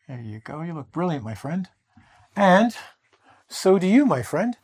There you go. You look brilliant, my friend. And so do you, my friend.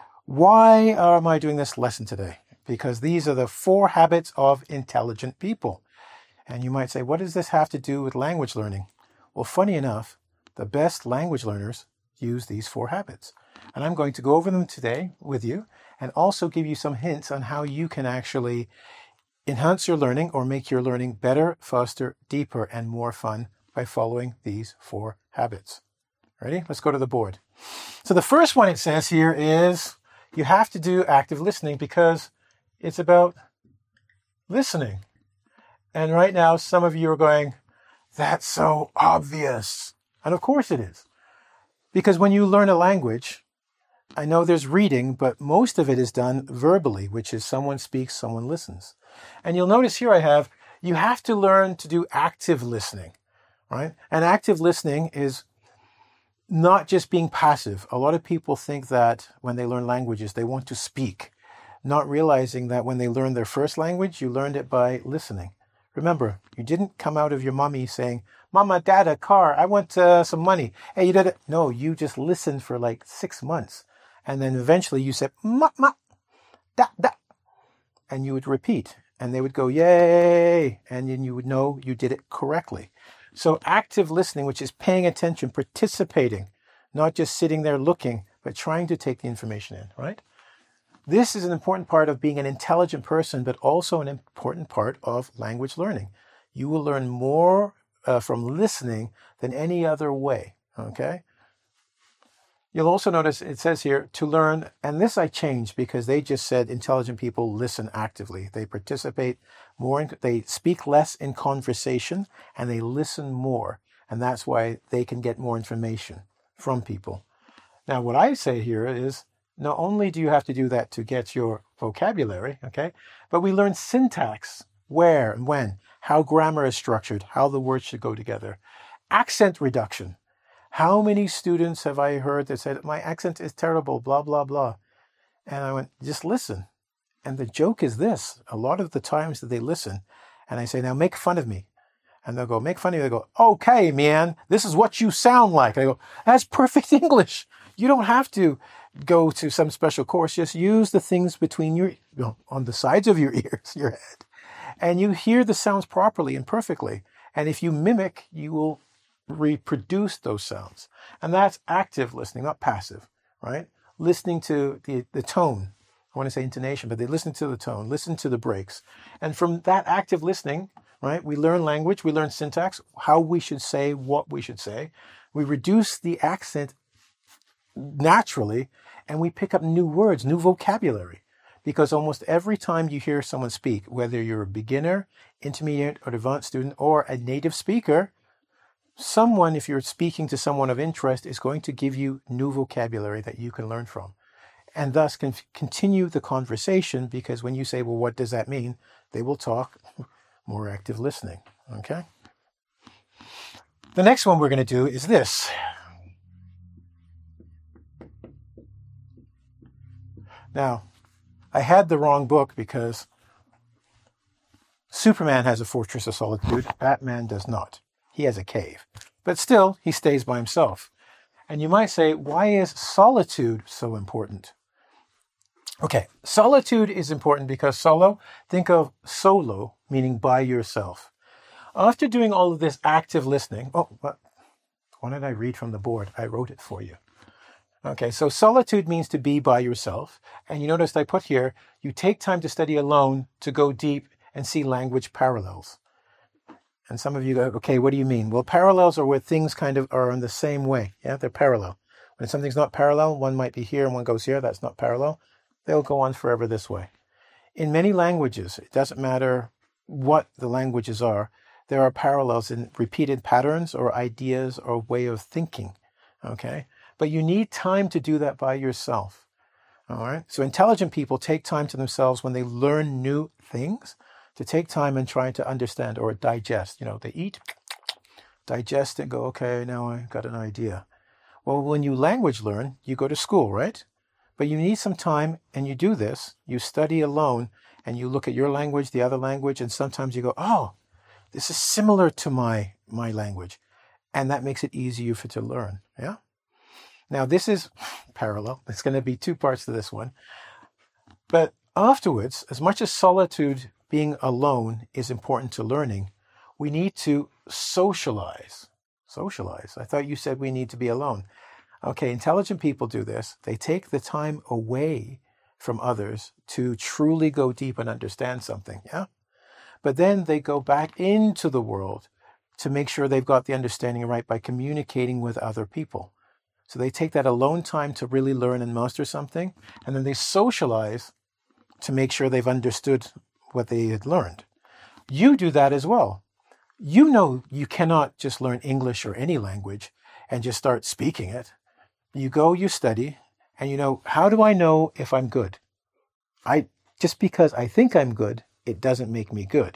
Why am I doing this lesson today? Because these are the 4 habits of intelligent people. And you might say, what does this have to do with language learning? Well, funny enough, the best language learners use these 4 habits. And I'm going to go over them today with you and also give you some hints on how you can actually enhance your learning or make your learning better, faster, deeper, and more fun by following these 4 habits. Ready? Let's go to the board. So the first one it says here is you have to do active listening because it's about listening. And right now, some of you are going, that's so obvious. And of course it is. Because when you learn a language, I know there's reading, but most of it is done verbally, which is someone speaks, someone listens. And you'll notice here you have to learn to do active listening, right? And active listening is not just being passive. A lot of people think that when they learn languages, they want to speak, not realizing that when they learn their first language, you learned it by listening. Remember, you didn't come out of your mommy saying, Mama, Dada, car, I want some money. Hey, you did it. No, you just listened for like 6 months. And then eventually you said, ma, da, da. And you would repeat. And they would go, yay. And then you would know you did it correctly. So active listening, which is paying attention, participating, not just sitting there looking, but trying to take the information in, right? This is an important part of being an intelligent person, but also an important part of language learning. You will learn more from listening than any other way, okay? You'll also notice it says here to learn, and this I changed because they just said intelligent people listen actively. They participate more, they speak less in conversation, and they listen more. And that's why they can get more information from people. Now, what I say here is not only do you have to do that to get your vocabulary, okay, but we learn syntax, where and when, how grammar is structured, how the words should go together. Accent reduction. How many students have I heard that said, my accent is terrible, blah, blah, blah. And I went, just listen. And the joke is this. A lot of the times that they listen, and I say, now make fun of me. And they'll go, make fun of me. They go, okay, man, this is what you sound like. I go, that's perfect English. You don't have to go to some special course. Just use the things between on the sides of your ears, your head. And you hear the sounds properly and perfectly. And if you mimic, you will reproduce those sounds. And that's active listening, not passive, right? Listening to the tone. I want to say intonation, but they listen to the tone, listen to the breaks. And from that active listening, right, we learn language, we learn syntax, how we should say what we should say. We reduce the accent naturally, and we pick up new words, new vocabulary. Because almost every time you hear someone speak, whether you're a beginner, intermediate, or advanced student, or a native speaker, someone, if you're speaking to someone of interest, is going to give you new vocabulary that you can learn from. And thus can continue the conversation, because when you say, well, what does that mean? They will talk more active listening, okay? The next one we're going to do is this. Now, I had the wrong book because Superman has a fortress of solitude. Batman does not. He has a cave. But still, he stays by himself. And you might say, why is solitude so important? Okay, solitude is important because think of solo, meaning by yourself. After doing all of this active listening, why did I read from the board? I wrote it for you. Okay, so solitude means to be by yourself. And you noticed I put here, you take time to study alone to go deep and see language parallels. And some of you go, okay, what do you mean? Well, parallels are where things kind of are in the same way. Yeah, they're parallel. When something's not parallel, one might be here and one goes here. That's not parallel. They'll go on forever this way. In many languages, it doesn't matter what the languages are, there are parallels in repeated patterns or ideas or way of thinking. Okay? But you need time to do that by yourself. All right? So intelligent people take time to themselves when they learn new things, to take time and try to understand or digest. They eat, digest and go, okay, now I got an idea. Well, when you language learn, you go to school, right? But you need some time, and you do this. You study alone, and you look at your language, the other language, and sometimes you go, oh, this is similar to my language. and that makes it easier for to learn. Yeah. Now this is parallel. It's going to be two parts to this one. But afterwards, as much as solitude, being alone, is important to learning, we need to socialize. Socialize. I thought you said we need to be alone. Okay, intelligent people do this. They take the time away from others to truly go deep and understand something. Yeah. But then they go back into the world to make sure they've got the understanding right by communicating with other people. So they take that alone time to really learn and master something, and then they socialize to make sure they've understood what they had learned. You do that as well. You know you cannot just learn English or any language and just start speaking it. You go, you study, and you know, how do I know if I'm good? Just because I think I'm good, it doesn't make me good.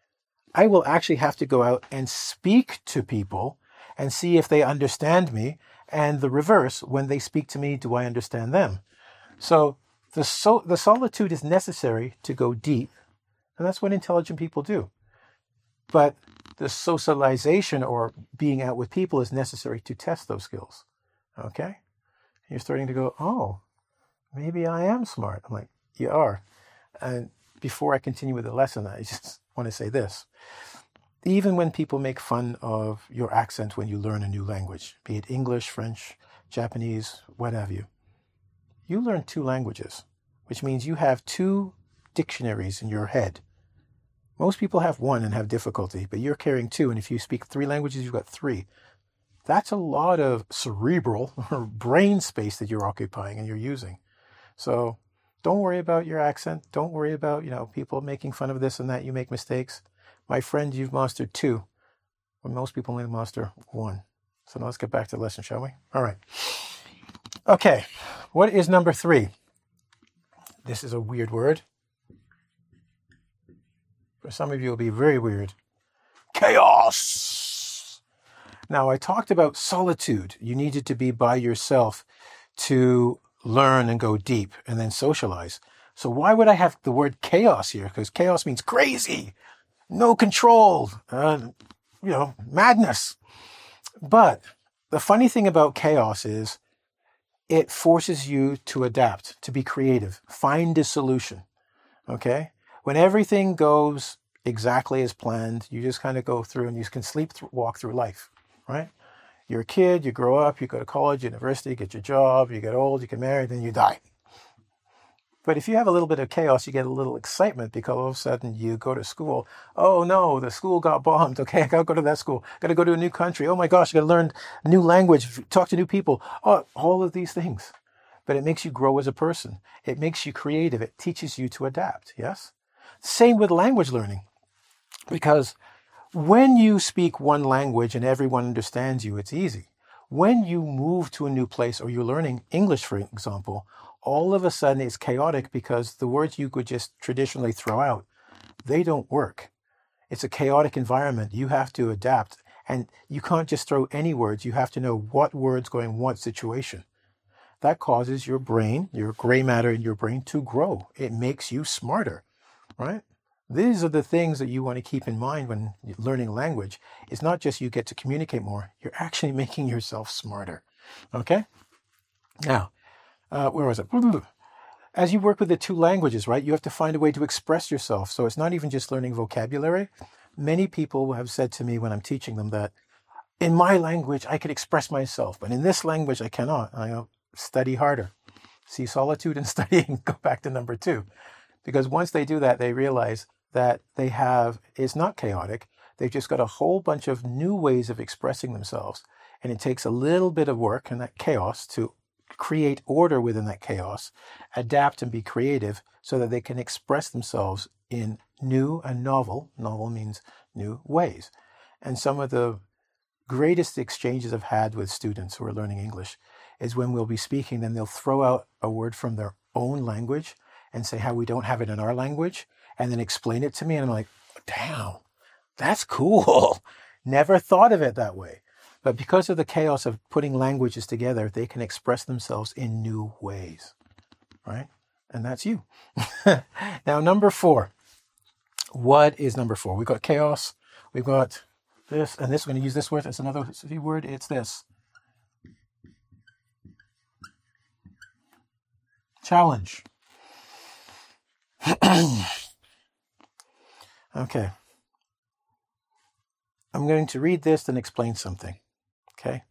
I will actually have to go out and speak to people and see if they understand me, and the reverse, when they speak to me, do I understand them? So the solitude is necessary to go deep, and that's what intelligent people do. But the socialization or being out with people is necessary to test those skills. Okay? You're starting to go, oh, maybe I am smart. I'm like, you are. And before I continue with the lesson, I just want to say this. Even when people make fun of your accent when you learn a new language, be it English, French, Japanese, what have you, you learn 2 languages, which means you have 2 dictionaries in your head. Most people have 1 and have difficulty, but you're carrying 2, and if you speak 3 languages, you've got 3. That's a lot of cerebral or brain space that you're occupying and you're using. So don't worry about your accent. Don't worry about, people making fun of this and that. You make mistakes. My friend, you've mastered 2, when most people only master 1. So now let's get back to the lesson, shall we? All right. Okay. What is number 3? This is a weird word. For some of you, it'll be very weird. Chaos. Now, I talked about solitude. You needed to be by yourself to learn and go deep and then socialize. So why would I have the word chaos here? Because chaos means crazy, no control, madness. But the funny thing about chaos is it forces you to adapt, to be creative, find a solution. Okay? When everything goes exactly as planned, you just kind of go through and you can walk through life, right? You're a kid, you grow up, you go to college, university, get your job, you get old, you get married, then you die. But if you have a little bit of chaos, you get a little excitement because all of a sudden you go to school. Oh no, the school got bombed. Okay, I gotta go to that school. Gotta go to a new country. Oh my gosh, I gotta learn a new language, talk to new people. Oh, all of these things. But it makes you grow as a person. It makes you creative. It teaches you to adapt, yes? Same with language learning. Because when you speak one language and everyone understands you, it's easy. When you move to a new place or you're learning English, for example, all of a sudden it's chaotic because the words you could just traditionally throw out, they don't work. It's a chaotic environment. You have to adapt, and you can't just throw any words. You have to know what words go in what situation. That causes your brain, your gray matter in your brain, to grow. It makes you smarter, right? These are the things that you want to keep in mind when learning language. It's not just you get to communicate more. You're actually making yourself smarter. Okay? Now, where was it? As you work with the 2 languages, right, you have to find a way to express yourself. So it's not even just learning vocabulary. Many people have said to me when I'm teaching them that in my language, I could express myself, but in this language, I cannot. I go, study harder. See solitude and studying, go back to number 2. Because once they do that, they realize that it's not chaotic. They've just got a whole bunch of new ways of expressing themselves. And it takes a little bit of work and that chaos to create order within that chaos, adapt and be creative so that they can express themselves in new and novel means new ways. And some of the greatest exchanges I've had with students who are learning English is when we'll be speaking, then they'll throw out a word from their own language and say how we don't have it in our language, and then explain it to me. And I'm like, damn, that's cool. Never thought of it that way. But because of the chaos of putting languages together, they can express themselves in new ways, right? And that's you. Now, number 4. What is number 4? We've got chaos. We've got this, and this, we're going to use this word. It's another word. It's this. Challenge. Okay. I'm going to read this and explain something. Okay.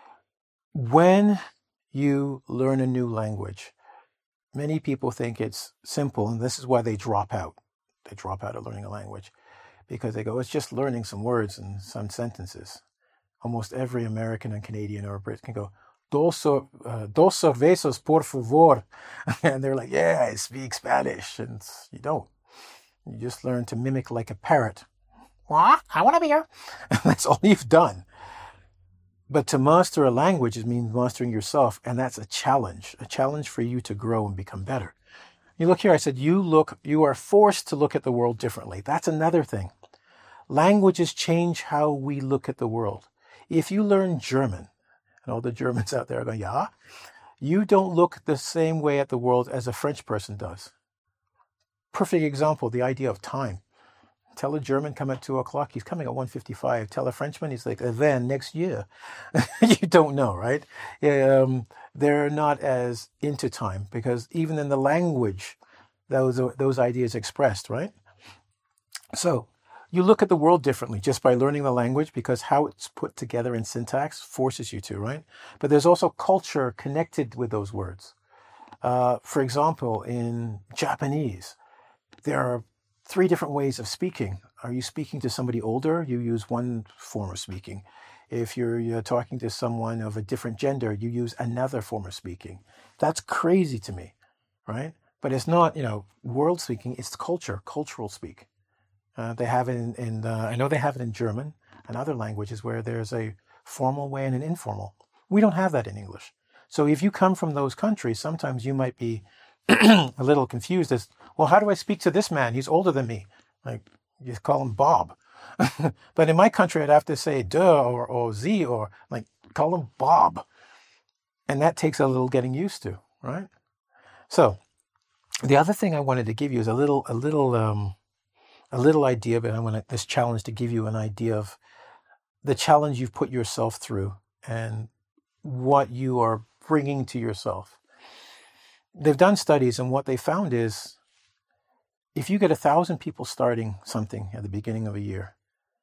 When you learn a new language, many people think it's simple, and this is why they drop out. They drop out of learning a language because they go, it's just learning some words and some sentences. Almost every American and Canadian or Brit can go, dos cervezas, por favor. And they're like, yeah, I speak Spanish. And you don't. You just learn to mimic like a parrot. What? I want a beer. That's all you've done. But to master a language, it means mastering yourself. And that's a challenge for you to grow and become better. You look here, I said, you are forced to look at the world differently. That's another thing. Languages change how we look at the world. If you learn German, and all the Germans out there are going, yeah, you don't look the same way at the world as a French person does. Perfect example, the idea of time. Tell a German come at 2:00, he's coming at 1:55. Tell a Frenchman, he's like, then next year. You don't know, right? They're not as into time because even in the language, those ideas expressed, right? So you look at the world differently just by learning the language because how it's put together in syntax forces you to, right? But there's also culture connected with those words. For example, in Japanese, there are 3 different ways of speaking. Are you speaking to somebody older? You use one form of speaking. If you're talking to someone of a different gender, you use another form of speaking. That's crazy to me, right? But it's not, world speaking, it's cultural speak. They have it I know they have it in German and other languages where there's a formal way and an informal. We don't have that in English. So if you come from those countries, sometimes you might be a little confused as, well, how do I speak to this man? He's older than me. Like, you call him Bob. But in my country, I'd have to say duh or Z or like call him Bob. And that takes a little getting used to, right? So the other thing I wanted to give you is a little idea, but I want this challenge to give you an idea of the challenge you've put yourself through and what you are bringing to yourself. They've done studies, and what they found is if you get 1,000 people starting something at the beginning of a year,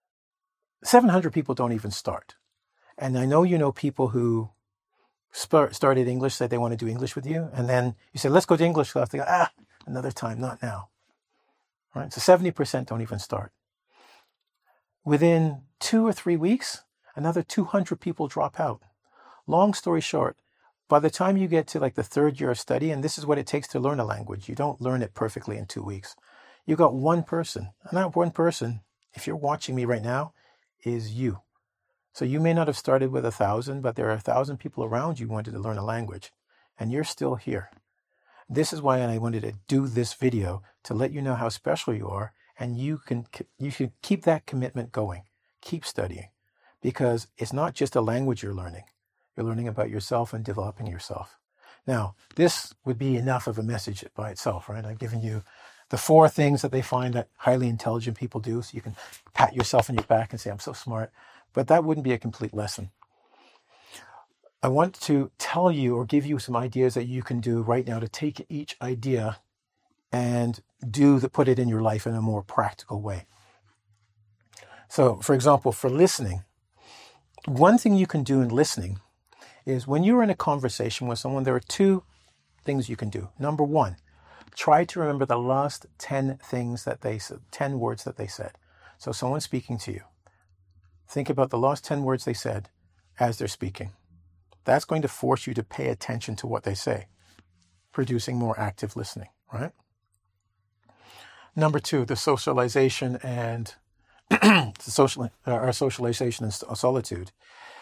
700 people don't even start. And I know you know people who started English, said they want to do English with you, and then you say, let's go to English class. They go, another time, not now. Right? So 70% don't even start. Within 2 or 3 weeks, another 200 people drop out. Long story short, by the time you get to like the 3rd year of study, and this is what it takes to learn a language, you don't learn it perfectly in 2 weeks. You got one person, and that one person, if you're watching me right now, is you. So you may not have started with 1,000, but there are 1,000 people around you who wanted to learn a language, and you're still here. This is why I wanted to do this video, to let you know how special you are, and you should keep that commitment going. Keep studying, because it's not just a language you're learning. You're learning about yourself and developing yourself. Now, this would be enough of a message by itself, right? I've given you the 4 things that they find that highly intelligent people do, so you can pat yourself on your back and say, I'm so smart. But that wouldn't be a complete lesson. I want to tell you or give you some ideas that you can do right now to take each idea and put it in your life in a more practical way. So, for example, for listening, one thing you can do in listening is when you're in a conversation with someone, there are 2 things you can do. Number 1, try to remember the last 10 things that they said, 10 words that they said. So someone's speaking to you. Think about the last 10 words they said as they're speaking. That's going to force you to pay attention to what they say, producing more active listening, right? Number 2, the socialization and our socialization and solitude.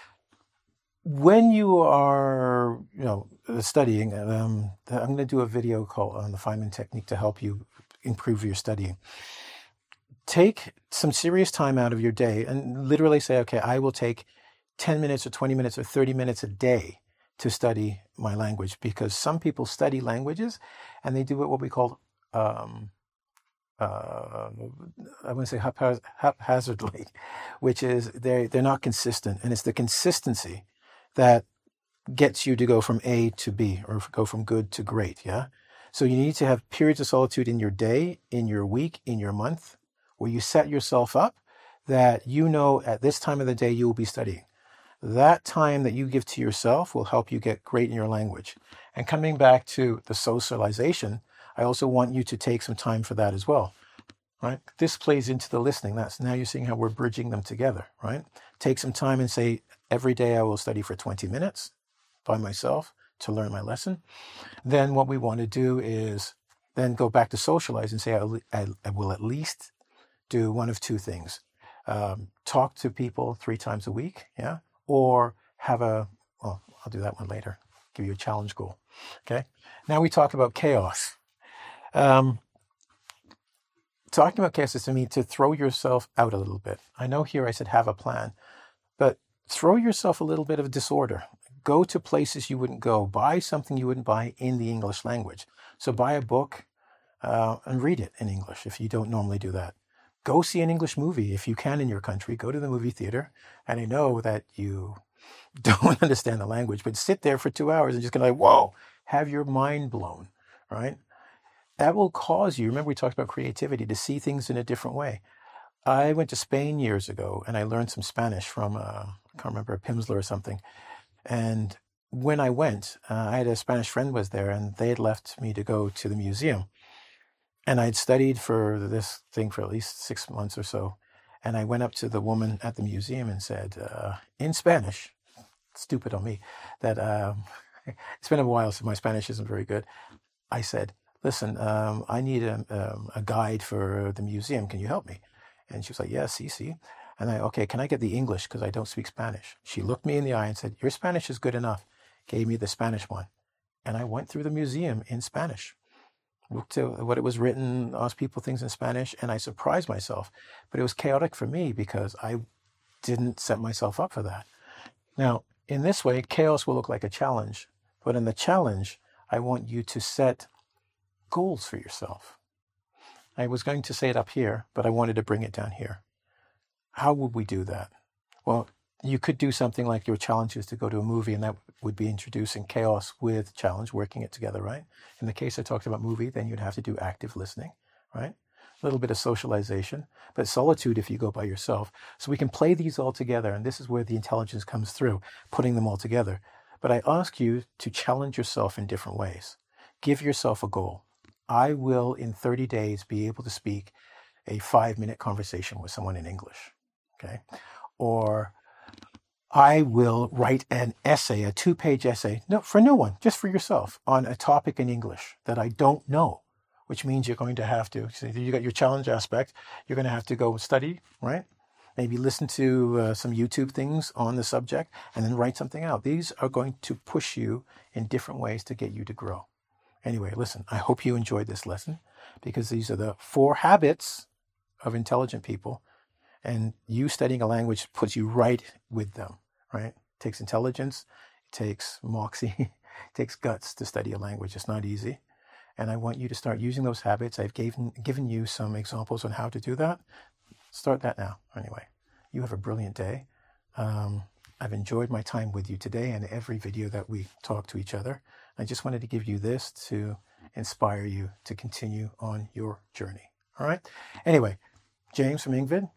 When you are, studying, I'm going to do a video called on the Feynman technique to help you improve your studying. Take some serious time out of your day and literally say, okay, I will take 10 minutes or 20 minutes or 30 minutes a day to study my language, because some people study languages and they do what we call I wouldn't say haphazardly, which is they're not consistent, and it's the consistency that gets you to go from A to B or go from good to great. Yeah. So you need to have periods of solitude in your day, in your week, in your month, where you set yourself up that you know at this time of the day you will be studying. That time that you give to yourself will help you get great in your language. And coming back to the socialization, I also want you to take some time for that as well. Right? This plays into the listening. That's now you're seeing how we're bridging them together, right? Take some time and say, every day I will study for 20 minutes by myself to learn my lesson. Then what we want to do is then go back to socialize and say, I will at least do one of two things. Talk to people 3 times a week, yeah? Or have I'll do that one later, give you a challenge goal, okay? Now we talk about chaos. Talking about chaos is to me to throw yourself out a little bit. I know here I said have a plan, but throw yourself a little bit of disorder. Go to places you wouldn't go. Buy something you wouldn't buy in the English language. So buy a book and read it in English if you don't normally do that. Go see an English movie if you can in your country. Go to the movie theater. And I know that you don't understand the language, but sit there for 2 hours and just kind of like, whoa, have your mind blown, right? That will cause you, remember we talked about creativity, to see things in a different way. I went to Spain years ago and I learned some Spanish from, I can't remember, Pimsleur or something. And when I went, I had a Spanish friend was there and they had left me to go to the museum. And I'd studied for this thing for at least 6 months or so. And I went up to the woman at the museum and said, in Spanish, stupid on me, that it's been a while since my Spanish isn't very good. I said, listen, I need a guide for the museum. Can you help me? And she was like, yeah, see. And okay, can I get the English? Because I don't speak Spanish. She looked me in the eye and said, your Spanish is good enough. Gave me the Spanish one. And I went through the museum in Spanish. Looked at what it was written, asked people things in Spanish, and I surprised myself. But it was chaotic for me because I didn't set myself up for that. Now, in this way, chaos will look like a challenge. But in the challenge, I want you to set goals for yourself. I was going to say it up here, but I wanted to bring it down here. How would we do that? Well, you could do something like your challenge is to go to a movie, and that would be introducing chaos with challenge, working it together, right? In the case I talked about movie, then you'd have to do active listening, right? A little bit of socialization, but solitude if you go by yourself. So we can play these all together, and this is where the intelligence comes through, putting them all together. But I ask you to challenge yourself in different ways. Give yourself a goal. I will, in 30 days, be able to speak a 5-minute conversation with someone in English, okay? Or I will write an essay, a 2-page essay, for no one, just for yourself, on a topic in English that I don't know, which means you're going to have to, so you got your challenge aspect, you're going to have to go study, right? Maybe listen to some YouTube things on the subject and then write something out. These are going to push you in different ways to get you to grow. Anyway, listen, I hope you enjoyed this lesson because these are the 4 habits of intelligent people. And you studying a language puts you right with them, right? It takes intelligence, it takes moxie, it takes guts to study a language. It's not easy. And I want you to start using those habits. I've given you some examples on how to do that. Start that now. Anyway, you have a brilliant day. I've enjoyed my time with you today and every video that we talk to each other. I just wanted to give you this to inspire you to continue on your journey. All right? Anyway, James from Engvid.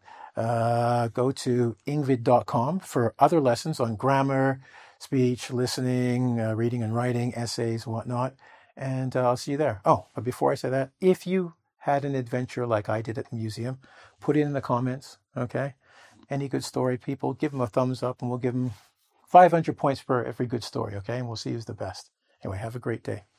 Go to engvid.com for other lessons on grammar, speech, listening, reading and writing, essays, whatnot. And I'll see you there. Oh, but before I say that, if you had an adventure like I did at the museum, put it in the comments, okay? Any good story, people, give them a thumbs up and we'll give them 500 points for every good story, okay? And we'll see who's the best. Anyway, have a great day.